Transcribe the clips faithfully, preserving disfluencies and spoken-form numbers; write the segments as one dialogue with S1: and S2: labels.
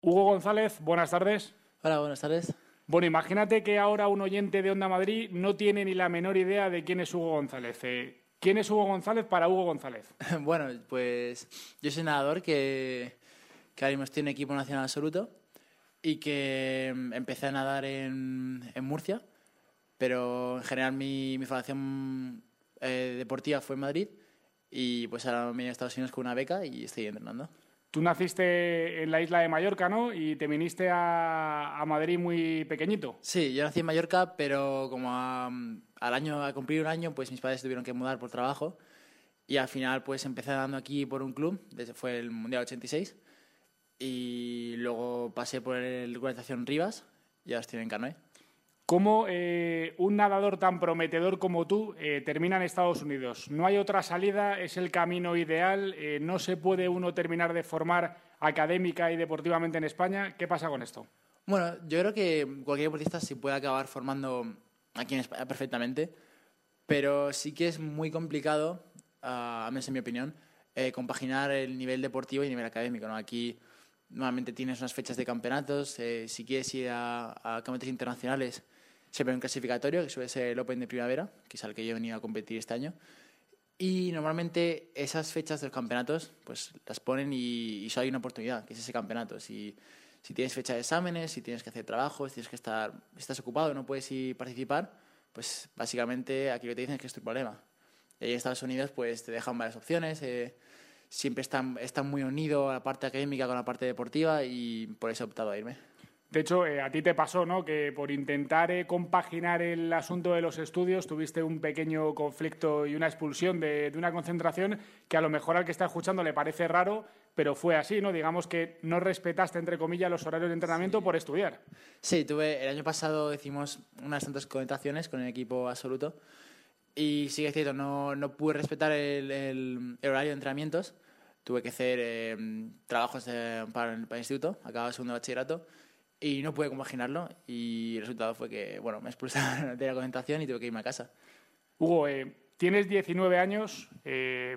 S1: Hugo González, buenas tardes.
S2: Hola, buenas tardes.
S1: Bueno, imagínate que ahora un oyente de Onda Madrid no tiene ni la menor idea de quién es Hugo González. Eh, ¿Quién es Hugo González para Hugo González?
S2: Bueno, pues yo soy nadador que, que ahora mismo estoy en equipo nacional absoluto y que mm, empecé a nadar en, en Murcia, pero en general mi, mi formación eh, deportiva fue en Madrid y pues ahora me vine a Estados Unidos con una beca y estoy entrenando.
S1: Tú naciste en la isla de Mallorca, ¿no? Y te viniste a, a Madrid muy pequeñito.
S2: Sí, yo nací en Mallorca, pero como a- al año, a cumplir un año, pues mis padres tuvieron que mudar por trabajo y al final pues empecé nadando aquí por un club, desde, fue el Mundial ochenta y seis y luego pasé por el Club Natación Rivas y ahora estoy en canoe.
S1: ¿Cómo eh, un nadador tan prometedor como tú eh, termina en Estados Unidos? ¿No hay otra salida? ¿Es el camino ideal? Eh, ¿No se puede uno terminar de formar académica y deportivamente en España? ¿Qué pasa con esto?
S2: Bueno, yo creo que cualquier deportista se puede acabar formando aquí en España perfectamente, pero sí que es muy complicado, ah, al menos en mi opinión, eh, compaginar el nivel deportivo y el nivel académico, ¿no? Aquí normalmente tienes unas fechas de campeonatos, eh, si quieres ir a, a campeonatos internacionales, siempre hay un clasificatorio, que suele ser el Open de primavera, que es al que yo he venido a competir este año, y normalmente esas fechas de los campeonatos pues las ponen y, y solo hay una oportunidad, que es ese campeonato. Si, si tienes fecha de exámenes, si tienes que hacer trabajos, si tienes que estar, si estás ocupado y no puedes ir participar, pues básicamente aquí lo que te dicen es que es tu problema. Y ahí en Estados Unidos pues te dejan varias opciones, eh, siempre están, están muy unidos a la parte académica con la parte deportiva y por eso he optado a irme.
S1: De hecho, eh, a ti te pasó, ¿no?, que por intentar eh, compaginar el asunto de los estudios tuviste un pequeño conflicto y una expulsión de, de una concentración que a lo mejor al que está escuchando le parece raro, pero fue así, ¿no? Digamos que no respetaste, entre comillas, los horarios de entrenamiento
S2: Sí.
S1: por estudiar.
S2: Sí, tuve, el año pasado hicimos unas tantas concentraciones con el equipo absoluto y sí que es cierto, no, no pude respetar el, el- el horario de entrenamientos. Tuve que hacer eh, trabajos de- para, el, para el instituto, acababa el segundo de bachillerato y no pude compaginarlo y el resultado fue que, bueno, me expulsaron de la concentración y tuve que irme a casa.
S1: Hugo, eh, tienes diecinueve años, eh,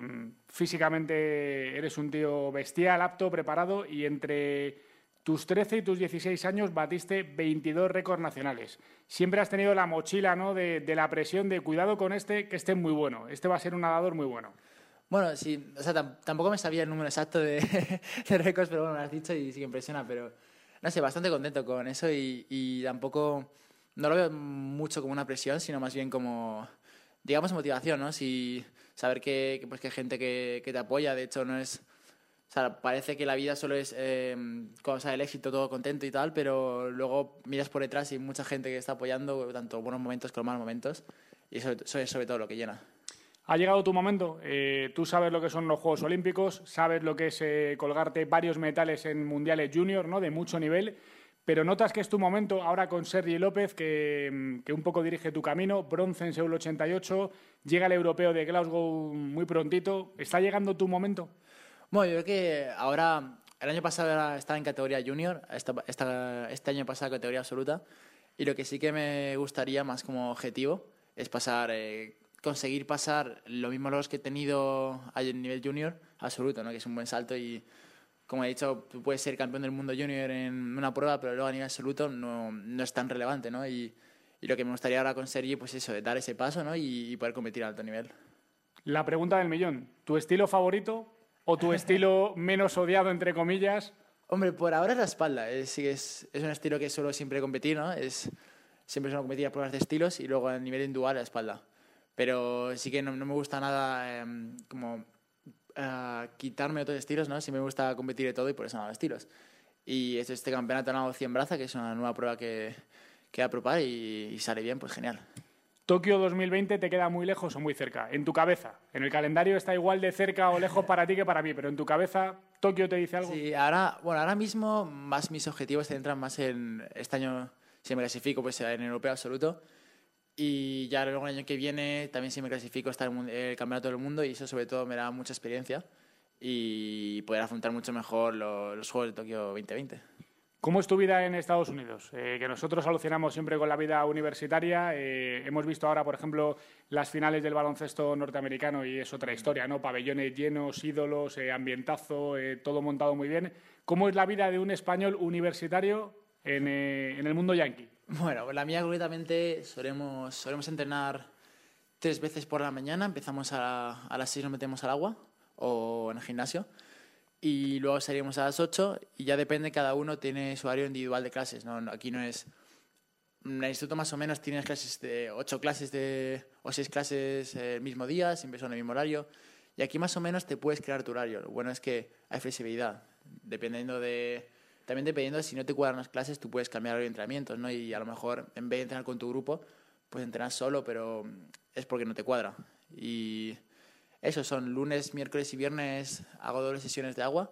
S1: físicamente eres un tío bestial, apto, preparado y entre tus trece y tus dieciséis años batiste veintidós récords nacionales. Siempre has tenido la mochila, ¿no?, de, de la presión de cuidado con este, que este es muy bueno. Este va a ser un nadador muy bueno.
S2: Bueno, sí, o sea, tam- tampoco me sabía el número exacto de, de récords, pero bueno, me lo has dicho y sí que impresiona, pero no sé, bastante contento con eso y, y tampoco, no lo veo mucho como una presión, sino más bien como, digamos, motivación, ¿no? Si saber que, que, pues, que hay gente que, que te apoya, de hecho, no es, o sea, parece que la vida solo es eh, cosa del éxito, todo contento y tal, pero luego miras por detrás y hay mucha gente que está apoyando, tanto buenos momentos como malos momentos, y eso, eso es sobre todo lo que llena.
S1: Ha llegado tu momento. Eh, tú sabes lo que son los Juegos Olímpicos, sabes lo que es eh, colgarte varios metales en mundiales junior, ¿no?, de mucho nivel, pero notas que es tu momento ahora con Sergi López, que, que un poco dirige tu camino, bronce en Seúl ochenta y ocho, llega el europeo de Glasgow muy prontito. ¿Está llegando tu momento?
S2: Bueno, yo creo que ahora, el año pasado era- estaba en categoría junior, esta, esta- este año pasado categoría absoluta, y lo que sí que me gustaría más como objetivo es pasar, eh, conseguir pasar los mismos logros que he tenido a nivel junior absoluto, ¿no? Que es un buen salto y, como he dicho, tú puedes ser campeón del mundo junior en una prueba, pero luego a nivel absoluto no, no es tan relevante, ¿no? Y, y lo que me gustaría ahora conseguir, pues eso, es dar ese paso, ¿no? Y, y poder competir a alto nivel.
S1: La pregunta del millón. ¿Tu estilo favorito o tu estilo menos odiado, entre comillas?
S2: Hombre, por ahora es la espalda. Es, sí, es, es un estilo que suelo siempre competir, ¿no? Es, siempre suelo competir a pruebas de estilos y luego a nivel individual la espalda. Pero sí que no, no me gusta nada eh, como eh, quitarme otros estilos, ¿no? Sí me gusta competir de todo y por eso no hago estilos. Y este, este campeonato he ganado cien braza, que es una nueva prueba que, que voy a probar y, y sale bien, pues genial.
S1: ¿Tokio dos mil veinte te queda muy lejos o muy cerca? En tu cabeza. En el calendario está igual de cerca o lejos para ti que para mí, pero en tu cabeza, ¿Tokio te dice algo?
S2: Sí, ahora, bueno, ahora mismo más mis objetivos se centran más en este año, si me clasifico, pues en el europeo absoluto. Y ya luego el año que viene también si me clasifico está el, mun- el Campeonato del Mundo y eso sobre todo me da mucha experiencia y poder afrontar mucho mejor lo- los Juegos de Tokio dos mil veinte.
S1: ¿Cómo es tu vida en Estados Unidos? Eh, que nosotros alucinamos siempre con la vida universitaria. Eh, hemos visto ahora, por ejemplo, las finales del baloncesto norteamericano y es otra historia, ¿no? Pabellones llenos, ídolos, eh, ambientazo, eh, todo montado muy bien. ¿Cómo es la vida de un español universitario en, eh, en el mundo yanqui?
S2: Bueno, la mía concretamente solemos, solemos entrenar tres veces por la mañana. Empezamos a, a las seis, nos metemos al agua o en el gimnasio. Y luego salimos a las ocho y ya depende, cada uno tiene su horario individual de clases, ¿no? Aquí no es... En el instituto más o menos tienes clases de ocho clases de, o seis clases el mismo día, siempre son el mismo horario. Y aquí más o menos te puedes crear tu horario. Lo bueno es que hay flexibilidad. Dependiendo de... También dependiendo de si no te cuadran las clases, tú puedes cambiar horario de entrenamientos, ¿no? Y a lo mejor en vez de entrenar con tu grupo, pues entrenar solo, pero es porque no te cuadra. Y... Eso, son lunes, miércoles y viernes hago dobles sesiones de agua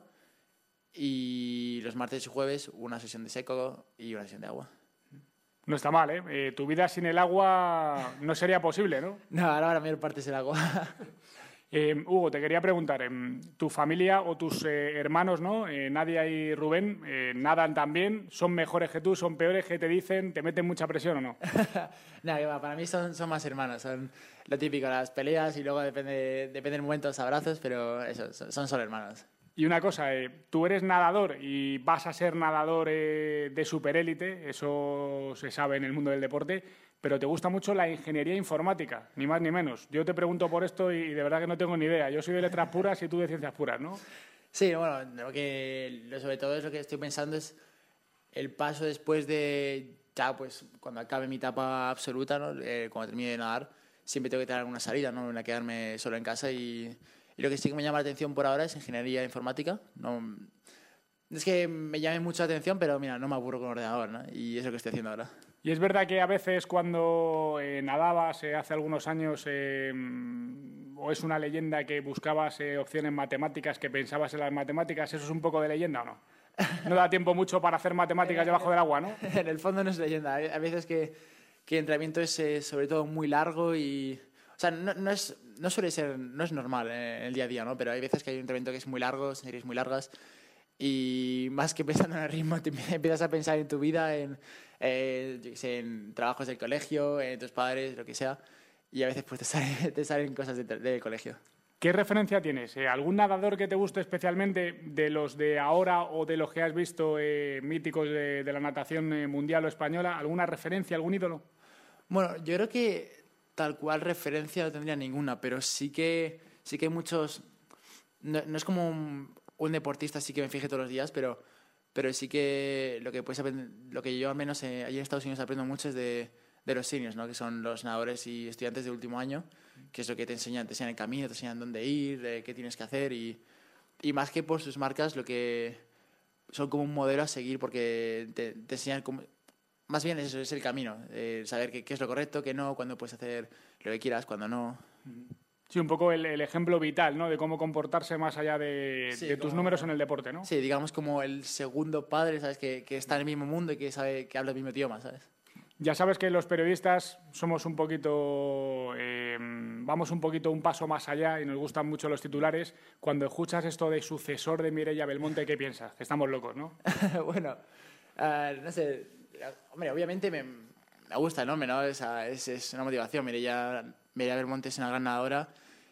S2: y los martes y jueves una sesión de seco y una sesión de agua.
S1: No está mal, ¿eh? eh tu vida sin el agua no sería posible, ¿no?
S2: No, ahora la mayor parte es el agua.
S1: eh, Hugo, te quería preguntar, eh, ¿tu familia o tus eh, hermanos, ¿no? Eh, Nadia y Rubén, eh, nadan también, son mejores que tú, son peores que te dicen, te meten mucha presión o no?
S2: No, que va, para mí son, son más hermanos, son lo típico, las peleas y luego depende, depende del momento los abrazos, pero eso, son, son solo hermanos.
S1: Y una cosa, eh, tú eres nadador y vas a ser nadador eh, de superélite, eso se sabe en el mundo del deporte, pero te gusta mucho la ingeniería informática, ni más ni menos. Yo te pregunto por esto y de verdad que no tengo ni idea. Yo soy de letras puras y tú de ciencias puras, ¿no?
S2: Sí, bueno, lo que lo sobre todo es lo que estoy pensando es el paso después de, ya pues cuando acabe mi etapa absoluta, ¿no? Eh, cuando termine de nadar, siempre tengo que tener alguna salida, ¿no? No quedarme solo en casa y... Y lo que sí que me llama la atención por ahora es ingeniería informática. No, es que me llame mucho la atención, pero mira, no me aburro con el ordenador, ¿no? Y es lo que estoy haciendo ahora.
S1: Y es verdad que a veces cuando eh, nadabas eh, hace algunos años, eh, o es una leyenda que buscabas eh, opciones matemáticas, que pensabas en las matemáticas, ¿eso es un poco de leyenda o no? No da tiempo mucho para hacer matemáticas debajo del agua, ¿no?
S2: En el fondo no es leyenda. Hay veces que, que el entrenamiento es eh, sobre todo muy largo y... O sea, no, no, es, no suele ser, no es normal eh, en el día a día, ¿no? Pero hay veces que hay un entrenamiento que es muy largo, series muy largas, y más que pensando en el ritmo, te empiezas a pensar en tu vida, en, eh, yo qué sé, en trabajos del colegio, en tus padres, lo que sea, y a veces pues te, sale, te salen cosas de, del colegio.
S1: ¿Qué referencia tienes? Eh, ¿Algún nadador que te guste especialmente de los de ahora o de los que has visto eh, míticos de, de la natación eh, mundial o española? ¿Alguna referencia, algún ídolo?
S2: Bueno, yo creo que tal cual referencia no tendría ninguna, pero sí que, sí que hay muchos... No, no es como un, un deportista así que me fije todos los días, pero, pero sí que lo que puedes aprender, lo que yo al menos eh, allí en Estados Unidos aprendo mucho es de, de los seniors, ¿no? Que son los nadadores y estudiantes de último año, que es lo que te enseñan, te enseñan el camino, te enseñan dónde ir, eh, qué tienes que hacer y, y más que por sus marcas, lo que son como un modelo a seguir porque te, te enseñan cómo... Más bien eso es el camino, eh, saber qué, qué es lo correcto, qué no, cuándo puedes hacer lo que quieras, cuándo no.
S1: Sí, un poco el, el ejemplo vital, ¿no? De cómo comportarse más allá de,
S2: sí,
S1: de tus
S2: como,
S1: números en el deporte, ¿no?
S2: Sí, digamos como el segundo padre, ¿sabes? Que, que está en el mismo mundo y que sabe que habla el mismo idioma, ¿sabes?
S1: Ya sabes que los periodistas somos un poquito, eh, vamos un poquito un paso más allá y nos gustan mucho los titulares. Cuando escuchas esto de sucesor de Mireia Belmonte, ¿qué piensas? Que estamos locos, ¿no?
S2: Bueno, uh, no sé, hombre, obviamente me, me gusta el nombre, ¿no? Esa, es, es una motivación. Mireia, Mireia Belmonte es una gran nadadora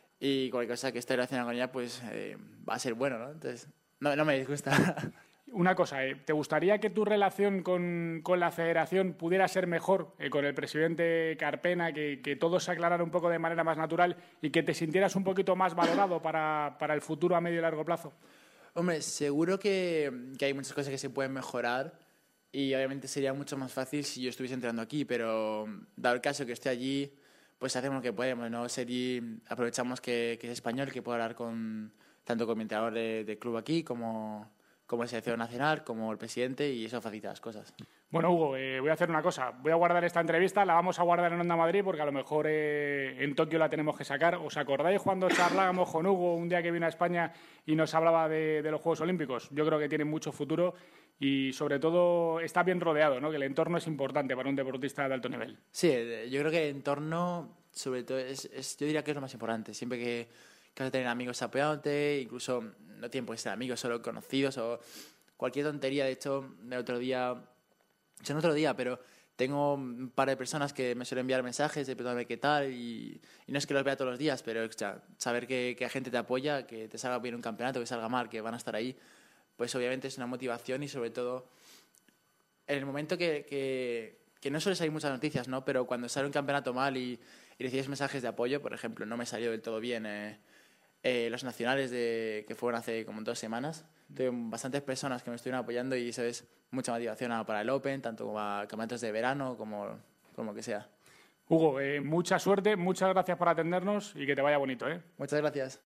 S2: y cualquier cosa que esté relacionada con ella, pues eh, va a ser bueno, ¿no? Entonces, no, no me disgusta.
S1: Una cosa, eh, ¿te gustaría que tu relación con, con la federación pudiera ser mejor eh, con el presidente Carpena, que, que todo se aclarara un poco de manera más natural y que te sintieras un poquito más valorado para, para el futuro a medio y largo plazo?
S2: Hombre, seguro que, que hay muchas cosas que se pueden mejorar y obviamente sería mucho más fácil si yo estuviese entrando aquí, pero dado el caso que esté allí, pues hacemos lo que podemos, ¿no? Sería, aprovechamos que, que es español, que puedo hablar con tanto con mi entrenador de, de club aquí como... como la selección nacional, como el presidente, y eso facilita las cosas.
S1: Bueno, Hugo, eh, voy a hacer una cosa. Voy a guardar esta entrevista, la vamos a guardar en Onda Madrid, porque a lo mejor eh, en Tokio la tenemos que sacar. ¿Os acordáis cuando charlábamos con Hugo un día que vino a España y nos hablaba de, de los Juegos Olímpicos? Yo creo que tienen mucho futuro y, sobre todo, está bien rodeado, ¿no? Que el entorno es importante para un deportista de alto nivel.
S2: Sí, yo creo que el entorno, sobre todo, es, es, yo diría que es lo más importante. Siempre que... que vas a tener amigos apoyándote, incluso no tienen por qué ser amigos, solo conocidos o cualquier tontería. De hecho, el otro día, o sea, no otro día, pero tengo un par de personas que me suelen enviar mensajes de preguntarme qué tal y, y no es que los vea todos los días, pero o sea, saber que, que la gente te apoya, que te salga bien un campeonato, que salga mal, que van a estar ahí, pues obviamente es una motivación y sobre todo en el momento que, que, que no suele salir muchas noticias, ¿no? Pero cuando sale un campeonato mal y, y recibes mensajes de apoyo, por ejemplo, no me salió del todo bien eh, eh, los nacionales de, que fueron hace como dos semanas. Tuve bastantes personas que me estuvieron apoyando y eso es mucha motivación para el Open, tanto como a campeonatos de verano como, como que sea.
S1: Hugo, eh, mucha suerte, muchas gracias por atendernos y que te vaya bonito, ¿eh?
S2: Muchas gracias.